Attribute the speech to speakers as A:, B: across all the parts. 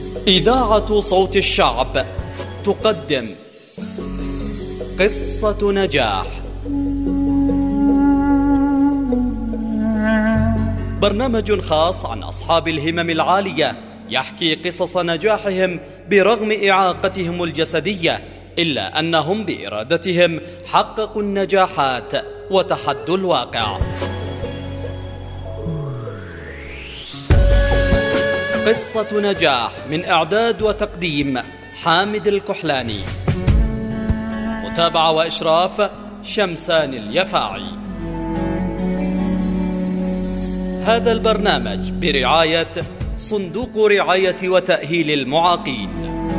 A: إذاعة صوت الشعب تقدم قصة نجاح، برنامج خاص عن أصحاب الهمم العالية يحكي قصص نجاحهم برغم إعاقتهم الجسدية، إلا أنهم بإرادتهم حققوا النجاحات وتحدوا الواقع. قصة نجاح من إعداد وتقديم حامد الكحلاني، متابعة وإشراف شمسان اليفاعي. هذا البرنامج برعاية صندوق رعاية وتأهيل المعاقين.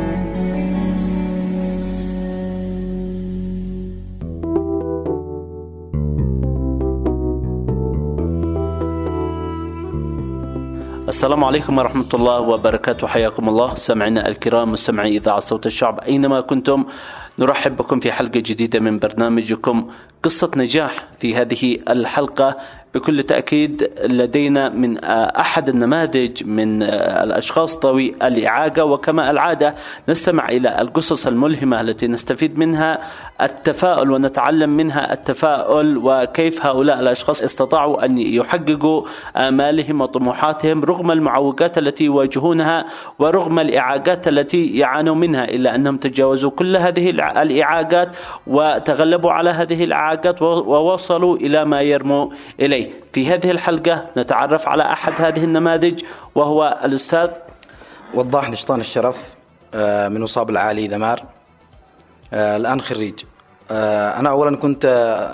B: السلام عليكم ورحمة الله وبركاته، حياكم الله سمعنا الكرام مستمعي إذاعة صوت الشعب أينما كنتم. نرحب بكم في حلقة جديدة من برنامجكم قصة نجاح. في هذه الحلقة بكل تأكيد لدينا من أحد النماذج من الأشخاص ذوي الإعاقة، وكما العادة نستمع إلى القصص الملهمة التي نستفيد منها التفاؤل ونتعلم منها التفاؤل، وكيف هؤلاء الأشخاص استطاعوا أن يحققوا آمالهم وطموحاتهم رغم المعوقات التي يواجهونها ورغم الإعاقات التي يعانوا منها، إلا أنهم تجاوزوا كل هذه الإعاقات وتغلبوا على هذه الإعاقات ووصلوا إلى ما يرموا إليه. في هذه الحلقة نتعرف على أحد هذه النماذج، وهو الأستاذ
C: وضاح نشطان الشرف من وصاب العالي ذمار، الآن خريج. أنا أولا كنت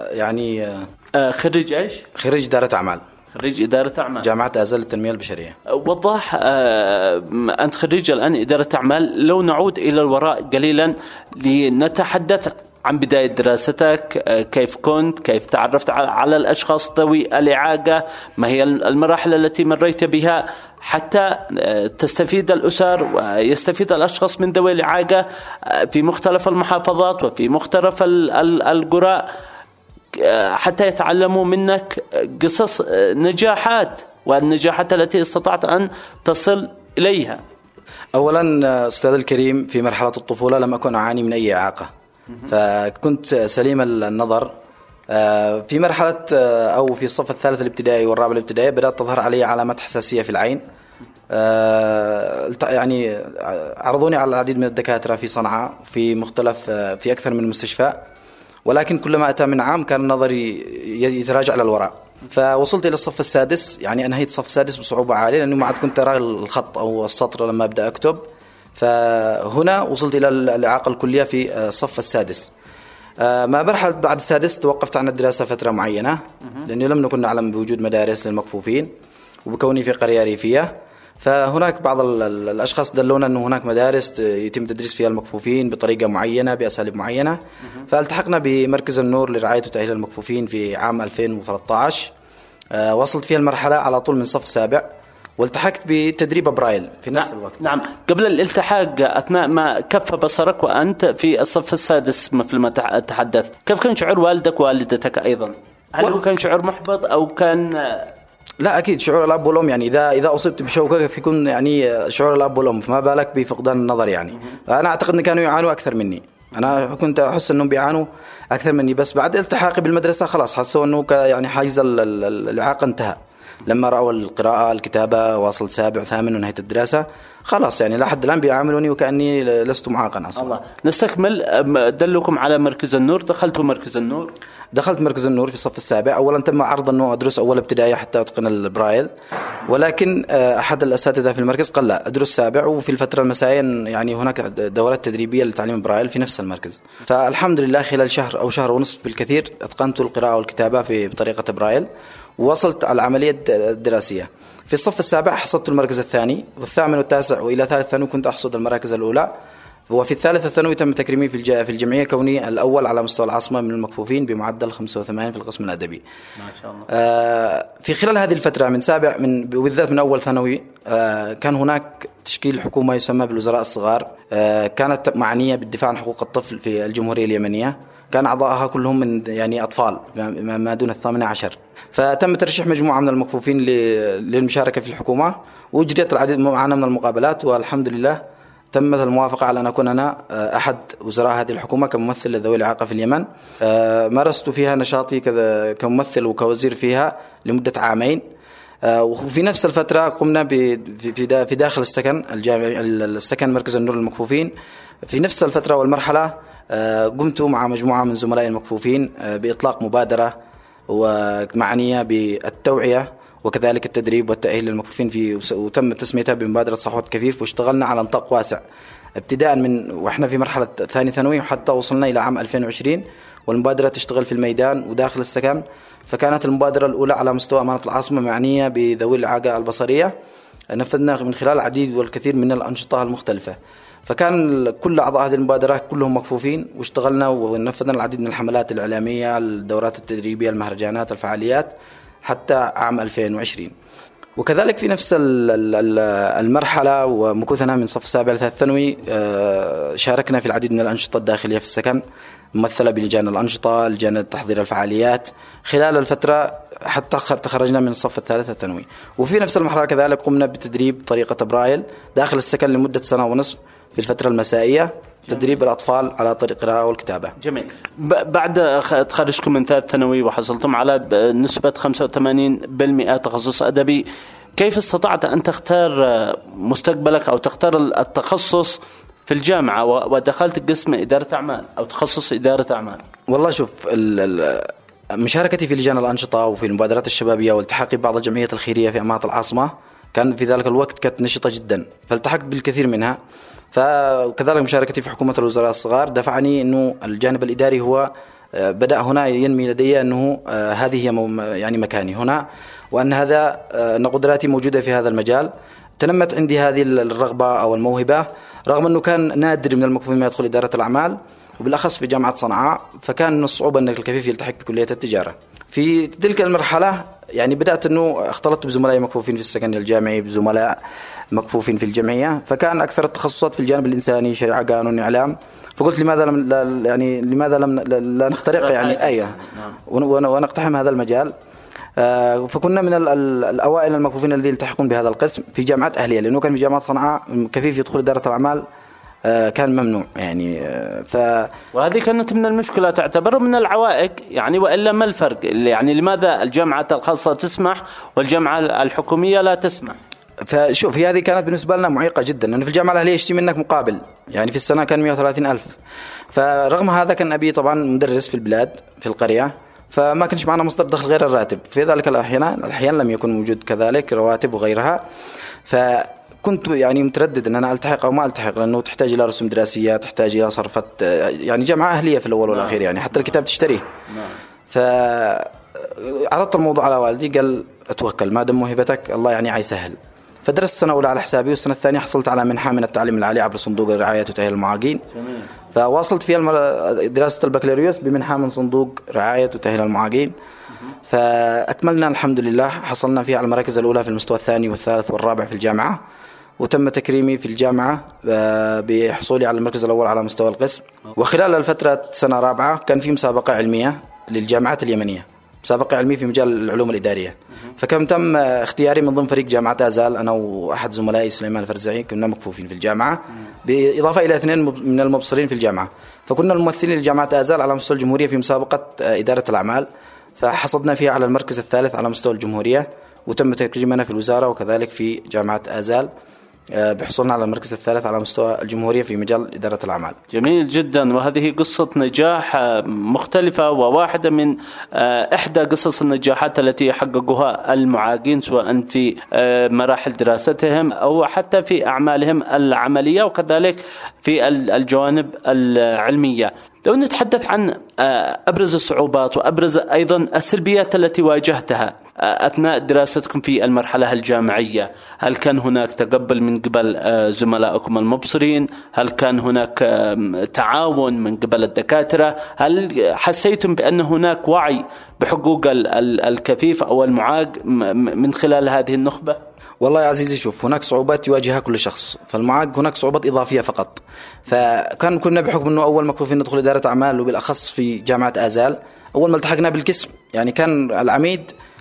B: خريج إيش؟
C: خريج إدارة أعمال.
B: خريج إدارة أعمال
C: جامعة آزل للتنمية البشرية.
B: وضاح أنت خريج الآن إدارة أعمال. لو نعود إلى الوراء قليلا لنتحدث عن بداية دراستك، كيف كنت، كيف تعرفت على الأشخاص ذوي الإعاقة، ما هي المراحل التي مريت بها حتى تستفيد الأسر ويستفيد الأشخاص من ذوي الإعاقة في مختلف المحافظات وفي مختلف القرى، حتى يتعلموا منك قصص نجاحات والنجاحات التي استطعت أن تصل إليها.
C: أولا أستاذ الكريم، في مرحلة الطفولة لم أكن أعاني من أي إعاقة، فكنت سليم النظر. في مرحلة أو في الصف الثالث الابتدائي والرابع الابتدائي بدأت تظهر علي علامات حساسية في العين. يعني عرضوني على العديد من الدكاترة في صنعاء في أكثر من مستشفى، ولكن كلما أتى من عام كان نظري يتراجع للوراء. فوصلت إلى الصف السادس، يعني أنهيت الصف السادس بصعوبة عالية لأنه ما عاد كنت أرى الخط أو السطر لما أبدأ أكتب. فهنا وصلت إلى الإعاقة الكلية في الصف السادس. ما مرحلة بعد السادس توقفت عن الدراسة فترة معينة، لأنه لم نكن نعلم بوجود مدارس للمكفوفين، وبكوني في قرية ريفية فهناك بعض الأشخاص دلونا أنه هناك مدارس يتم تدريس فيها المكفوفين بطريقة معينة بأساليب معينة. فالتحقنا بمركز النور لرعاية وتأهيل المكفوفين في عام 2013. وصلت فيها المرحلة على طول من صف سابع، والتحقت بتدريب برايل في نفس الوقت.
B: نعم، قبل الالتحاق أثناء ما كف بصرك وأنت في الصف السادس مثل ما تحدث، كيف كان شعور والدك ووالدتك أيضا؟ هل هو كان شعور محبط أو كان؟
C: لا أكيد شعور الأب والأم، يعني إذا أصبت بشوكة يكون يعني شعور الأب والأم، فما بالك بفقدان النظر. يعني أنا أعتقد أن كانوا يعانوا أكثر مني، أنا كنت أحس أنهم بيعانوا أكثر مني، بس بعد التحاقي بالمدرسة خلاص حسوا أنه يعني حاجز الإعاقة انتهى. لما رأوا القراءة الكتابة واصل سابع ثامن ونهاية الدراسة خلاص، يعني لحد الآن بيعاملوني وكأني لست معاقا أصلا.
B: الله. نستكمل. دلكم على مركز النور، دخلت مركز النور.
C: دخلت مركز النور في الصف السابع. أولا تم عرض أنه أدرس أول ابتدائي حتى أتقن البرايل، ولكن أحد الأساتذة في المركز قال لا أدرس سابع، وفي الفترة المسائية يعني هناك دورات تدريبية لتعليم البرايل في نفس المركز. فالحمد لله خلال شهر أو شهر ونصف بالكثير أتقنت القراءة والكتابة بطريقة برايل، ووصلت على العملية الدراسية. في الصف السابع حصدت المركز الثاني، والثامن والتاسع وإلى ثالث ثانوي كنت أحصد المراكز الأولى، وفي الثالث الثانوي تم تكريمي في الجمعية كوني الأول على مستوى العاصمة من المكفوفين بمعدل 85 في القسم الأدبي.
B: ما شاء الله.
C: في خلال هذه الفترة من سابع بالذات من أول ثانوي كان هناك تشكيل حكومة يسمى بالوزراء الصغار، كانت معنية بالدفاع عن حقوق الطفل في الجمهورية اليمنية. كان أعضائها كلهم من يعني أطفال ما دون 18. فتم ترشيح مجموعة من المكفوفين للمشاركة في الحكومة، وأجريت العديد معنا من المقابلات، والحمد لله تمت الموافقة على أن أكون أنا أحد وزراء هذه الحكومة كممثل لذوي الإعاقة في اليمن. مارست فيها نشاطي كممثل وكوزير فيها لمدة عامين. وفي نفس الفترة قمنا في داخل السكن الجامعي، السكن مركز النور للمكفوفين. في نفس الفترة والمرحلة قمت مع مجموعة من زملائي المكفوفين بإطلاق مبادرة ومعنية بالتوعية وكذلك التدريب والتأهيل للمكفوفين وتم تسميتها بمبادرة صحوة كفيف، واشتغلنا على نطاق واسع ابتداء من وإحنا في مرحلة ثاني ثانوي وحتى وصلنا إلى عام 2020، والمبادرة تشتغل في الميدان وداخل السكن. فكانت المبادرة الأولى على مستوى أمانة العاصمة معنية بذوي الإعاقة البصرية، نفذنا من خلال العديد والكثير من الأنشطة المختلفة. فكان كل أعضاء هذه المبادرة كلهم مكفوفين، واشتغلنا ونفذنا العديد من الحملات الإعلامية، الدورات التدريبية، المهرجانات، الفعاليات حتى عام 2020. وكذلك في نفس المرحلة ومكوثنا من صف السابع لثالث ثانوي شاركنا في العديد من الأنشطة الداخلية في السكن، ممثلة بلجان الأنشطة، لجان تحضير الفعاليات خلال الفترة حتى تخرجنا من الصف الثالث الثانوي. وفي نفس المرحلة كذلك قمنا بتدريب طريقة برايل داخل السكن لمدة 1.5 سنة في الفترة المسائية، تدريب الأطفال على طريق القراءة والكتابة.
B: جميل. بعد تخرجكم من ثالث ثانوي وحصلتم على نسبة 85% تخصص أدبي، كيف استطعت أن تختار مستقبلك أو تختار التخصص في الجامعة ودخلت قسم إدارة أعمال أو تخصص إدارة أعمال؟
C: والله شوف، مشاركتي في لجان الأنشطة وفي المبادرات الشبابية والتحاقي ببعض الجمعيات الخيرية في أمانة العاصمة كان في ذلك الوقت كانت نشطة جدا، فالتحقت بالكثير منها. فكذلك مشاركتي في حكومة الوزراء الصغار دفعني أنه الجانب الإداري هو بدأ هنا ينمي لدي أنه هذه هي يعني مكاني هنا، وأن هذا أن قدراتي موجودة في هذا المجال. تنمت عندي هذه الرغبة أو الموهبة، رغم أنه كان نادر من المكفوفين ما يدخل إدارة الأعمال، وبالأخص في جامعة صنعاء، فكان من الصعوبة أن الكفيف يلتحق بكلية التجارة. في تلك المرحلة يعني بدأت أنه اختلطت بزملاء مكفوفين في السكن الجامعي، بزملاء مكفوفين في الجمعية، فكان أكثر التخصصات في الجانب الإنساني، شريعة، قانون، إعلام. فقلت لماذا لم لا نخترق يعني أيه ونقتحم هذا المجال. فكنا من الأوائل المكفوفين الذين يلتحقون بهذا القسم في جامعة أهلية، لأنه كان في جامعة صنعاء كفيف يدخل إدارة الأعمال كان ممنوع يعني.
B: وهذه كانت من المشكلة تعتبر من العوائق يعني، وإلا ما الفرق يعني؟ لماذا الجامعة الخاصة تسمح والجامعة الحكومية لا تسمح؟
C: فشوف، هذه كانت بالنسبة لنا معيقة جدا، لأنه في الجامعة الأهلية يشتي منك مقابل يعني في السنة كان 130,000. فرغم هذا كان أبي طبعا مدرس في البلاد في القرية، فما كانش معنا مصدر دخل غير الراتب. في ذلك الأحيان لم يكن موجود كذلك رواتب وغيرها، فكنت يعني متردد أن أنا ألتحق أو ما ألتحق، لأنه تحتاج إلى رسوم دراسية، تحتاج إلى صرفة يعني جامعة أهلية في الأول والأخير يعني، حتى الكتاب تشتريه. فعرضت الموضوع على والدي، قال أتوكل ما دام موهبتك الله يعني عيسهل. فدرست السنة الأولى على حسابي، والسنة الثانية حصلت على منحة من التعليم العالي عبر صندوق رعاية وتأهيل المعاقين. فواصلت فيها دراسة البكالوريوس بمنحة من صندوق رعاية وتأهيل المعاقين. فأكملنا الحمد لله، حصلنا فيها على المراكز الأولى في المستوى الثاني والثالث والرابع في الجامعة، وتم تكريمي في الجامعة بحصولي على المركز الأول على مستوى القسم. وخلال الفترة سنة رابعة كان في مسابقة علمية للجامعات اليمنية، مسابقة علمية في مجال العلوم الإدارية. فكم تم اختياري من ضمن فريق جامعة آزال، أنا وأحد زملائي سليمان الفرزعي، كنا مكفوفين في الجامعة بإضافة إلى 2 من المبصرين في الجامعة. فكنا الممثلين لجامعة آزال على مستوى الجمهورية في مسابقة إدارة الأعمال، فحصدنا فيها على المركز الثالث على مستوى الجمهورية، وتم تكريمنا في الوزارة وكذلك في جامعة آزال بحصولنا على المركز الثالث على مستوى الجمهورية في مجال إدارة الأعمال.
B: جميل جدا. وهذه قصة نجاح مختلفة، وواحدة من إحدى قصص النجاحات التي حققوها المعاقين سواء في مراحل دراستهم أو حتى في أعمالهم العملية وكذلك في الجوانب العلمية. لو نتحدث عن أبرز الصعوبات وأبرز أيضا السلبيات التي واجهتها أثناء دراستكم في المرحلة الجامعية، هل كان هناك تقبل من قبل زملائكم المبصرين؟ هل كان هناك تعاون من قبل الدكاترة؟ هل حسيتم بأن هناك وعي بحقوق الكفيف أو المعاق من خلال هذه النخبة؟
C: والله يا عزيزي شوف، هناك صعوبات يواجهها كل شخص، فالمعاق هناك صعوبات إضافية فقط. كنا بحكم أنه أول مكفوفين ندخل إدارة أعمال، وبالأخص في جامعة آزال أول ما التحقنا بالقسم يعني كان العميد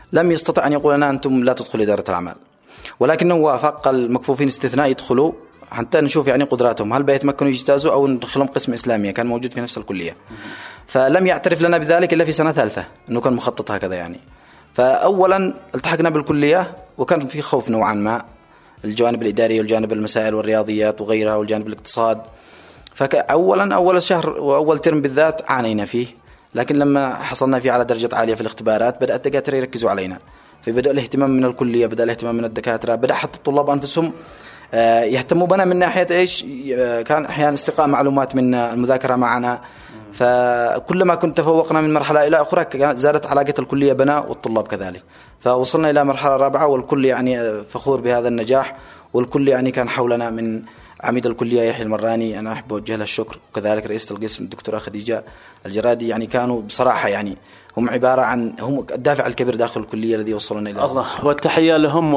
C: لم يستطع أن يقول لنا أنتم لا تدخلوا إدارة الأعمال، ولكنه وافق المكفوفين استثناء يدخلوا حتى نشوف يعني قدراتهم، هل بيتمكنوا يجتازوا أو ندخلهم قسم إسلامية كان موجود في نفس الكلية. فلم يعترف لنا بذلك إلا في سنة ثالثة أنه كان مخطط هكذا يعني. فأولا التحقنا بالكلية وكان في خوف نوعا ما، الجوانب الإدارية والجانب المسائل والرياضيات وغيرها والجانب الاقتصاد. فأولا أول شهر وأول ترم بالذات عانينا فيه، لكن لما حصلنا فيه على درجة عالية في الاختبارات بدأ الدكاترة يركزوا علينا، فبدأ الاهتمام من الكلية، بدأ الاهتمام من الدكاترة، بدأ حتى الطلاب أنفسهم يهتموا بنا من ناحية إيش، كان أحيانا استقاء معلومات من المذاكرة معنا. فكلما كنت تفوقنا من مرحلة إلى أخرى زادت علاقة الكلية بنا والطلاب كذلك، فوصلنا إلى مرحلة رابعة والكل يعني فخور بهذا النجاح، والكل يعني كان حولنا من عميد الكلية يحيى المراني، أنا أحب أوجه له الشكر، وكذلك رئيسة القسم الدكتورة خديجة الجرادي، يعني كانوا بصراحة يعني هم عبارة عن هم الدافع الكبير داخل الكلية الذي وصلنا إليه.
B: الله، والتحية لهم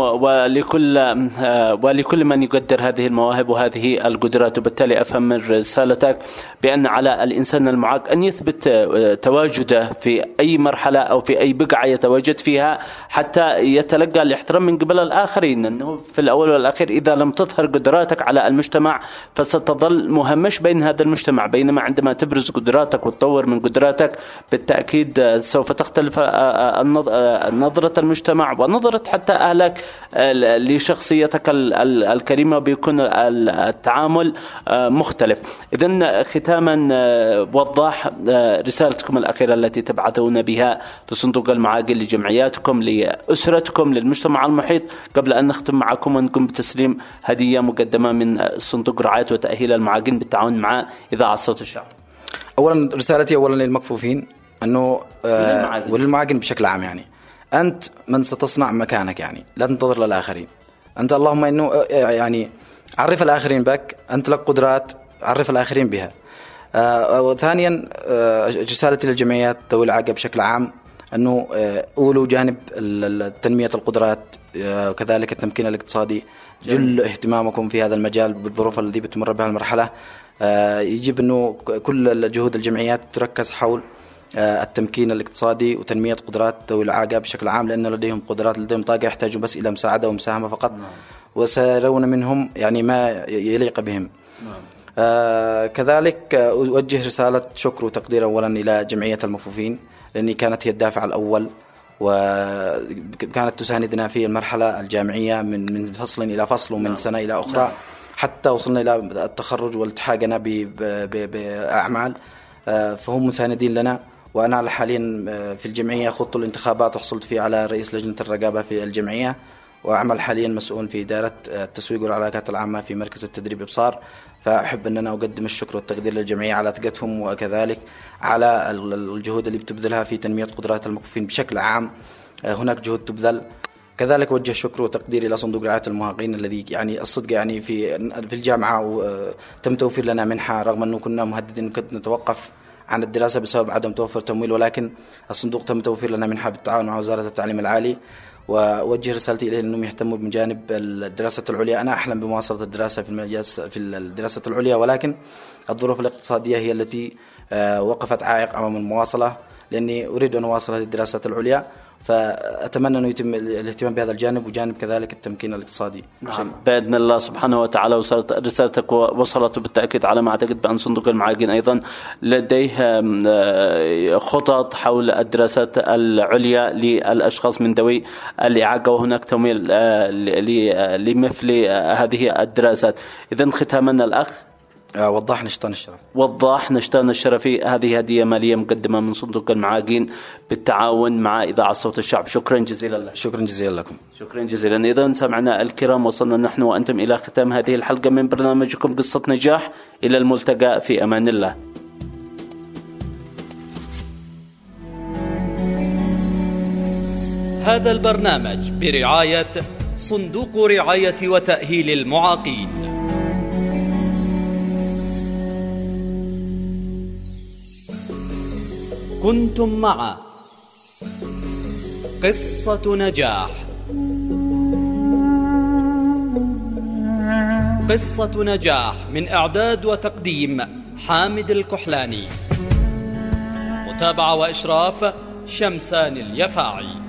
B: ولكل من يقدر هذه المواهب وهذه القدرات. وبالتالي أفهم من رسالتك بأن على الإنسان المعاق أن يثبت تواجده في أي مرحلة أو في أي بقعة يتواجد فيها حتى يتلقى الاحترام من قبل الآخرين، أنه في الأول والأخير إذا لم تظهر قدراتك على المجتمع فستظل مهمش بين هذا المجتمع، بينما عندما تبرز قدراتك وتطور من قدراتك بالتأكيد سوف تختلف نظرة المجتمع ونظرة حتى أهلك لشخصيتك الكريمة، بيكون التعامل مختلف. إذن ختاما وضح رسالتكم الأخيرة التي تبعثون بها لصندوق المعاقين، لجمعياتكم، لأسرتكم، للمجتمع المحيط، قبل أن نختم معكم ونقوم بتسليم هدية مقدمة من صندوق رعاية وتأهيل المعاقين بالتعاون مع إذاعة صوت الشعب.
C: أولا رسالتي أولا للمكفوفين أنه وللمعاقين بشكل عام، يعني أنت من ستصنع مكانك، يعني لا تنتظر للآخرين، أنت اللهم إنه يعني عرف الآخرين بك، أنت لك قدرات عرف الآخرين بها. وثانيا رسالتي للجمعيات ذوي الإعاقة بشكل عام أنه أولوا جانب تنمية القدرات وكذلك التمكين الاقتصادي، جل اهتمامكم في هذا المجال بالظروف التي بتمر بها المرحلة. يجب أنه كل الجهود الجمعيات تركز حول التمكين الاقتصادي وتنمية قدرات ذوي الإعاقة بشكل عام، لأن لديهم قدرات، لديهم طاقة، يحتاجون بس إلى مساعدة ومساهمة فقط، وسيرون منهم يعني ما يليق بهم. كذلك أوجه رسالة شكر وتقدير أولا إلى جمعية المكفوفين، لأني كانت هي الدافع الأول وكانت تساندنا في المرحلة الجامعية من فصل إلى فصل ومن سنة إلى أخرى حتى وصلنا إلى التخرج والتحاقنا بأعمال، فهم مساندين لنا. وأنا حاليا في الجمعية خضت الانتخابات وحصلت فيه على رئيس لجنة الرقابة في الجمعية، وأعمل حاليا مسؤول في إدارة التسويق والعلاقات العامة في مركز التدريب إبصار. فأحب أن أنا أقدم الشكر والتقدير للجمعية على ثقتهم وكذلك على الجهود اللي بتبذلها في تنمية قدرات المكفوفين بشكل عام. هناك جهود تبذل. كذلك وجه شكر وتقدير إلى صندوق رعاية المعاقين الذي يعني الصدق يعني في الجامعة تم توفير لنا منحة، رغم أنه كنا مهددين كنت نتوقف عن الدراسة بسبب عدم توفر تمويل، ولكن الصندوق تم توفير لنا منحة بالتعاون مع وزارة التعليم العالي. ووجه رسالتي إليه أنهم يهتموا بجانب الدراسة العليا. أنا أحلم بمواصلة الدراسة في الدراسة العليا، ولكن الظروف الاقتصادية هي التي وقفت عائق أمام المواصلة، لأني أريد أن أواصل هذه الدراسات العليا، فأتمنى أن يتم الاهتمام بهذا الجانب وجانب كذلك التمكين الاقتصادي.
B: نعم. بإذن الله سبحانه وتعالى وصلت رسالتك وصلت بالتأكيد، على ما أعتقد بأن صندوق المعاقين أيضا لديه خطط حول الدراسات العليا للأشخاص من ذوي الإعاقة، وهناك تمويل لمثل هذه الدراسات. إذن ختاما الأخ
C: وضاح نشطان الشرف.
B: وضاح نشطان الشرفي، هذه هدية مالية مقدمة من صندوق المعاقين بالتعاون مع إذاعة صوت الشعب. شكرا جزيلا لك.
C: شكرا جزيلا لكم.
B: شكرا جزيلا. إذن سمعنا الكرام، وصلنا نحن وأنتم إلى ختام هذه الحلقة من برنامجكم قصة نجاح. إلى الملتقى، في أمان الله.
A: هذا البرنامج برعاية صندوق رعاية وتأهيل المعاقين. كنتم مع قصة نجاح. قصة نجاح من إعداد وتقديم حامد الكحلاني، متابعة وإشراف شمسان اليفاعي.